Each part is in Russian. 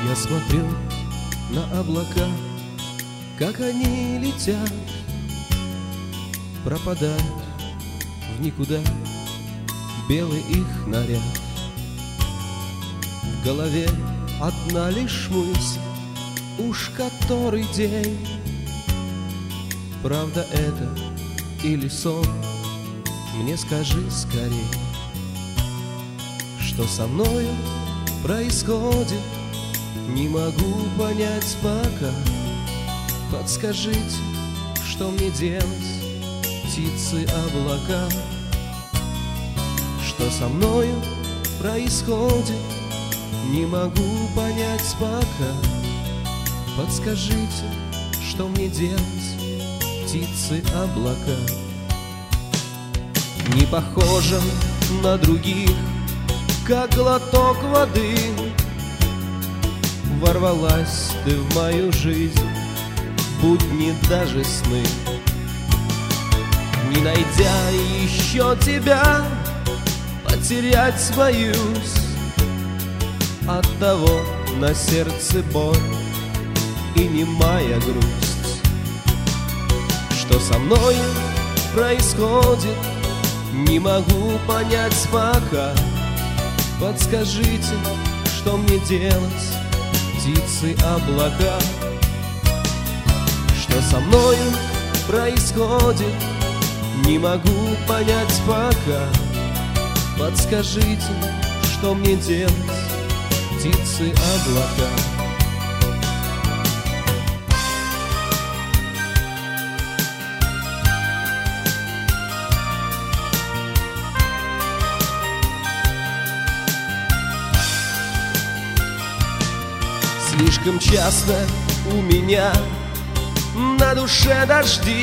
Я смотрю на облака, как они летят, пропадают в никуда белый их наряд. В голове одна лишь мысль, уж который день. Правда это или сон? Мне скажи скорей, что со мною происходит, не могу понять пока. Подскажите, что мне делать, птицы, облака? Что со мною происходит, не могу понять пока. Подскажите, что мне делать, птицы, облака? Не похожа на других, как глоток воды. Ворвалась ты в мою жизнь, будни даже сны. Не найдя еще тебя, потерять боюсь. Оттого на сердце боль и немая грусть. Что со мной происходит, не могу понять пока. Подскажите, что мне делать, птицы, облака? Что со мною происходит, не могу понять пока. Подскажите, что мне делать, птицы, облака? Слишком часто у меня на душе дожди.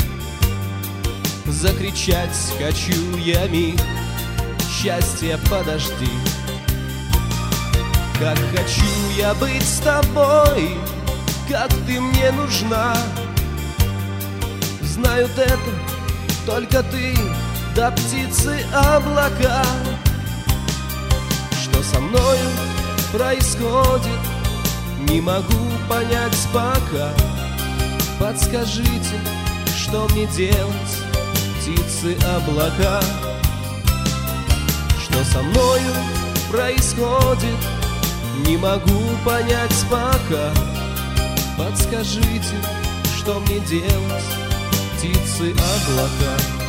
Закричать хочу я миг, счастье, подожди. Как хочу я быть с тобой, как ты мне нужна. Знают это только ты, да птицы, облака. Что со мною происходит, не могу понять пока. Подскажите, что мне делать, птицы, облака? Что со мною происходит, не могу понять пока. Подскажите, что мне делать, птицы, облака?